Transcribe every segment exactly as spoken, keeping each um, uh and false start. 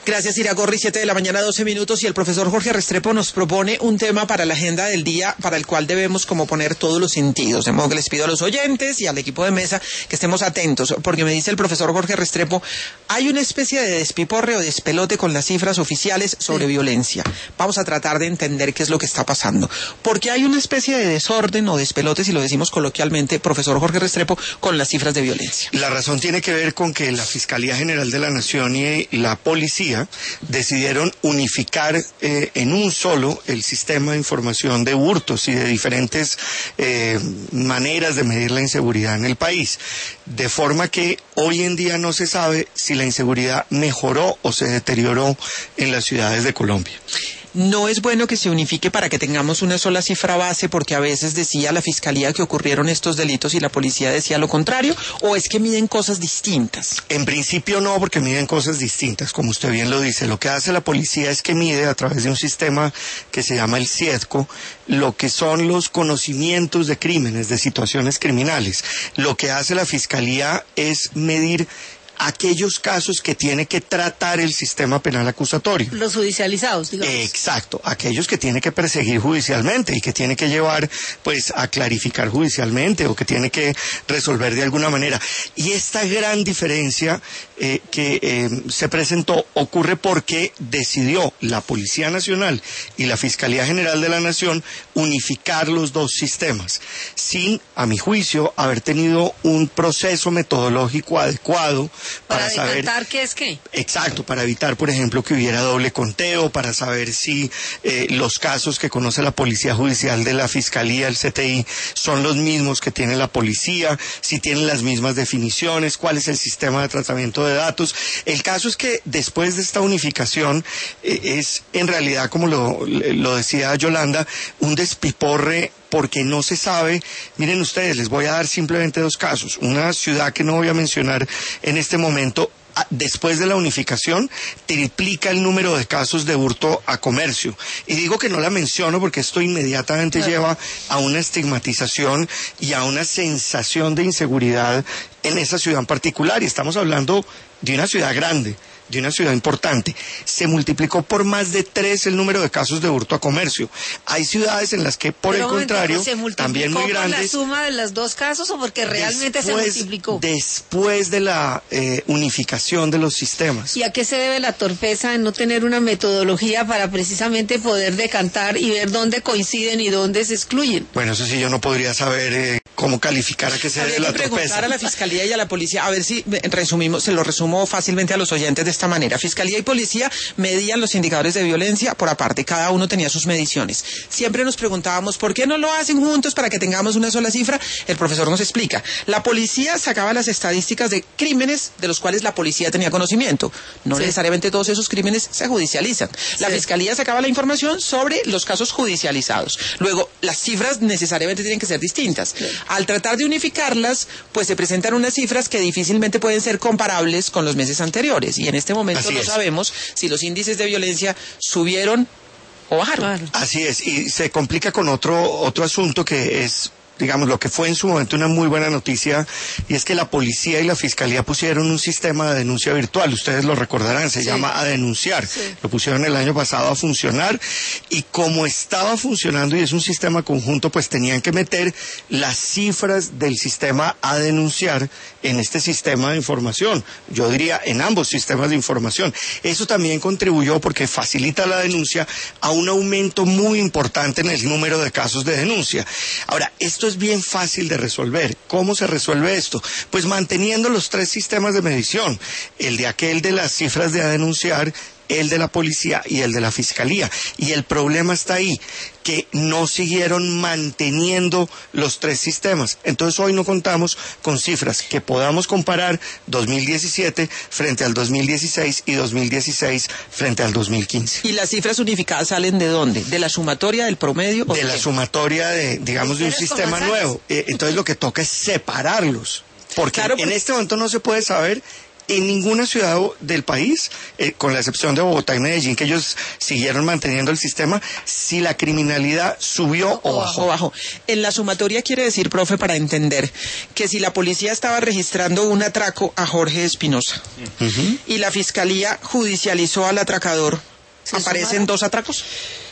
Gracias, Iragorri, siete de la mañana, doce minutos, y el profesor Jorge Restrepo nos propone un tema para la agenda del día para el cual debemos como poner todos los sentidos. De modo que les pido a los oyentes y al equipo de mesa que estemos atentos, porque me dice el profesor Jorge Restrepo, hay una especie de despiporre o despelote con las cifras oficiales sobre sí. violencia. Vamos a tratar de entender qué es lo que está pasando. Porque hay una especie de desorden o despelote, si lo decimos coloquialmente, profesor Jorge Restrepo, con las cifras de violencia. La razón tiene que ver con que la Fiscalía General de la Nación y la Policía decidieron unificar eh, en un solo el sistema de información de hurtos y de diferentes eh, maneras de medir la inseguridad en el país, de forma que hoy en día no se sabe si la inseguridad mejoró o se deterioró en las ciudades de Colombia. No es bueno que se unifique para que tengamos una sola cifra base, porque a veces decía la Fiscalía que ocurrieron estos delitos y la policía decía lo contrario, ¿o es que miden cosas distintas? En principio no, porque miden cosas distintas, como usted bien lo dice. Lo que hace la policía es que mide a través de un sistema que se llama el CIEDCO, lo que son los conocimientos de crímenes, de situaciones criminales. Lo que hace la Fiscalía es medir aquellos casos que tiene que tratar el sistema penal acusatorio. Los judicializados, digamos. Exacto, aquellos que tiene que perseguir judicialmente y que tiene que llevar, pues, a clarificar judicialmente o que tiene que resolver de alguna manera. Y esta gran diferencia eh, que eh, se presentó ocurre porque decidió la Policía Nacional y la Fiscalía General de la Nación unificar los dos sistemas, sin, a mi juicio, haber tenido un proceso metodológico adecuado Para, para saber qué es qué. Exacto, para evitar, por ejemplo, que hubiera doble conteo, para saber si eh, los casos que conoce la Policía Judicial de la Fiscalía, el C T I, son los mismos que tiene la policía, si tienen las mismas definiciones, cuál es el sistema de tratamiento de datos. El caso es que después de esta unificación eh, es en realidad, como lo, lo decía Yolanda, un despiporre, porque no se sabe. Miren ustedes, les voy a dar simplemente dos casos. Una ciudad que no voy a mencionar en este momento, después de la unificación, triplica el número de casos de hurto a comercio. Y digo que no la menciono porque esto inmediatamente claro. lleva a una estigmatización y a una sensación de inseguridad en esa ciudad en particular. Y estamos hablando de una ciudad grande, de una ciudad importante. Se multiplicó por más de tres el número de casos de hurto a comercio. Hay ciudades en las que, por Pero el contrario, también muy grandes. ¿Se multiplicó por la suma de los dos casos o porque realmente después, se multiplicó? Después de la eh, unificación de los sistemas. ¿Y a qué se debe la torpeza en no tener una metodología para precisamente poder decantar y ver dónde coinciden y dónde se excluyen? Bueno, eso sí, yo no podría saber eh, cómo calificar a qué se debe la torpeza. Habría que preguntar a la Fiscalía y a la Policía, a ver si resumimos, se lo resumo fácilmente a los oyentes de esta manera. Fiscalía y Policía medían los indicadores de violencia por aparte, cada uno tenía sus mediciones. Siempre nos preguntábamos, ¿por qué no lo hacen juntos para que tengamos una sola cifra? El profesor nos explica. La policía sacaba las estadísticas de crímenes de los cuales la policía tenía conocimiento. No sí. necesariamente todos esos crímenes se judicializan. La sí. Fiscalía sacaba la información sobre los casos judicializados. Luego, las cifras necesariamente tienen que ser distintas. Sí. Al tratar de unificarlas, pues se presentan unas cifras que difícilmente pueden ser comparables con los meses anteriores. Y en este momento Así no es. sabemos si los índices de violencia subieron o bajaron. Así es, y se complica con otro, otro asunto que es, digamos, lo que fue en su momento una muy buena noticia, y es que la policía y la fiscalía pusieron un sistema de denuncia virtual, ustedes lo recordarán, se sí. llama A Denunciar, sí. lo pusieron el año pasado a funcionar, y como estaba funcionando y es un sistema conjunto, pues tenían que meter las cifras del sistema A Denunciar en este sistema de información, yo diría en ambos sistemas de información. Eso también contribuyó porque facilita la denuncia a un aumento muy importante en el número de casos de denuncia. Ahora, esto es bien fácil de resolver. ¿Cómo se resuelve esto? Pues manteniendo los tres sistemas de medición, el de aquel de las cifras de A Denunciar, el de la policía y el de la fiscalía. Y el problema está ahí, que no siguieron manteniendo los tres sistemas. Entonces hoy no contamos con cifras que podamos comparar dos mil diecisiete frente al dos mil dieciséis y dos mil dieciséis frente al dos mil quince. ¿Y las cifras unificadas salen de dónde? ¿De la sumatoria, del promedio? De la sumatoria, de, digamos, de un sistema nuevo. Eh, entonces lo que toca es separarlos. Porque claro, en este momento no se puede saber en ninguna ciudad del país, eh, con la excepción de Bogotá y Medellín, que ellos siguieron manteniendo el sistema, si la criminalidad subió o, o bajó. O bajó. En la sumatoria quiere decir, profe, para entender, que si la policía estaba registrando un atraco a Jorge Espinosa uh-huh. y la fiscalía judicializó al atracador, ¿aparecen sumaron? dos atracos?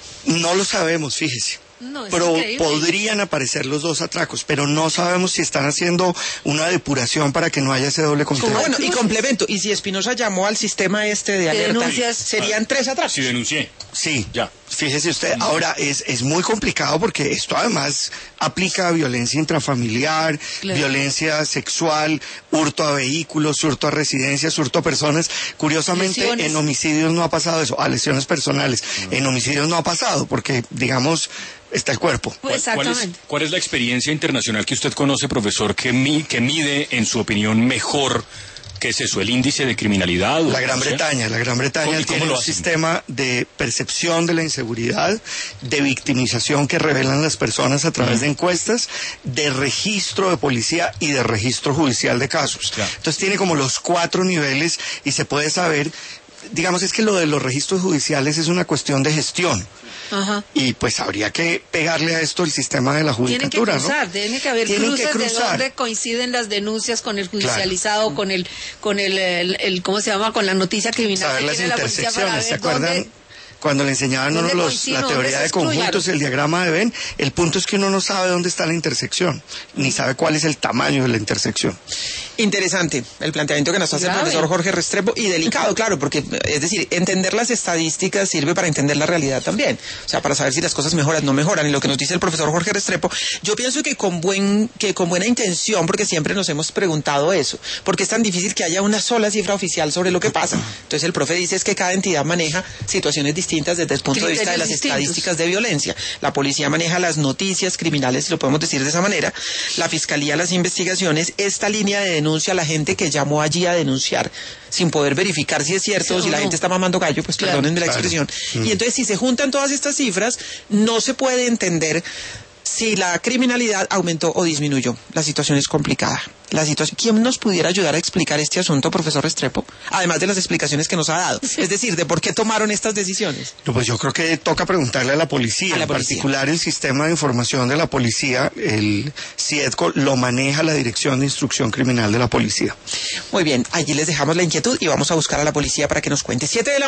No lo sabemos, fíjese. No, es pero increíble. podrían aparecer los dos atracos, pero no sabemos si están haciendo una depuración para que no haya ese doble conteo. Bueno, y complemento, y si Espinosa llamó al sistema este de alerta, denuncias, serían tres atracos. Sí, denuncié. Sí, ya. Fíjese usted, ahora es, es muy complicado porque esto además aplica a violencia intrafamiliar, claro. violencia sexual, hurto a vehículos, hurto a residencias, hurto a personas. Curiosamente, lesiones. En homicidios no ha pasado eso, a lesiones personales. Uh-huh. En homicidios no ha pasado porque, digamos, está el cuerpo. Pues ¿Cuál, cuál, es, ¿Cuál es la experiencia internacional que usted conoce, profesor, que, mi, que mide, en su opinión, mejor? ¿Qué es eso? ¿El índice de criminalidad? La Gran Bretaña. La Gran Bretaña tiene un sistema de percepción de la inseguridad, de victimización que revelan las personas a través uh-huh. de encuestas, de registro de policía y de registro judicial de casos. Claro. Entonces tiene como los cuatro niveles y se puede saber, digamos, es que lo de los registros judiciales es una cuestión de gestión. Ajá. Y pues habría que pegarle a esto el sistema de la judicatura, tienen que cruzar, ¿no? Tiene que haber tienen cruces que cruzar. de donde coinciden las denuncias con el judicializado, claro. con el, con el, el, el, ¿cómo se llama? Con la noticia criminal. Saber que las tiene intersecciones, la policía, ¿se acuerdan? Dónde... Cuando le enseñaban uno los, la teoría de conjuntos, el diagrama de Venn, el punto es que uno no sabe dónde está la intersección, ni sabe cuál es el tamaño de la intersección. Interesante el planteamiento que nos hace Grave. el profesor Jorge Restrepo, y delicado, claro, porque, es decir, entender las estadísticas sirve para entender la realidad también, o sea, para saber si las cosas mejoran o no mejoran, y lo que nos dice el profesor Jorge Restrepo, yo pienso que con buen, que con buena intención, porque siempre nos hemos preguntado eso, porque es tan difícil que haya una sola cifra oficial sobre lo que pasa. Entonces el profe dice es que cada entidad maneja situaciones distintas desde el punto de vista de las distintos. estadísticas de violencia. La policía maneja las noticias criminales, si lo podemos decir de esa manera, la fiscalía las investigaciones, esta línea de denuncia a la gente que llamó allí a denunciar, sin poder verificar si es cierto, sí, o si no. la gente está mamando gallo, pues claro, perdónenme la claro. expresión. Mm. Y entonces si se juntan todas estas cifras, no se puede entender si la criminalidad aumentó o disminuyó. La situación es complicada. La situación, ¿quién nos pudiera ayudar a explicar este asunto, profesor Restrepo? Además de las explicaciones que nos ha dado. Sí. Es decir, de por qué tomaron estas decisiones. No, pues yo creo que toca preguntarle a la policía. A la en policía. particular, el sistema de información de la policía, el CIEDCO, lo maneja la Dirección de Instrucción Criminal de la Policía. Muy bien, allí les dejamos la inquietud y vamos a buscar a la policía para que nos cuente. Siete de la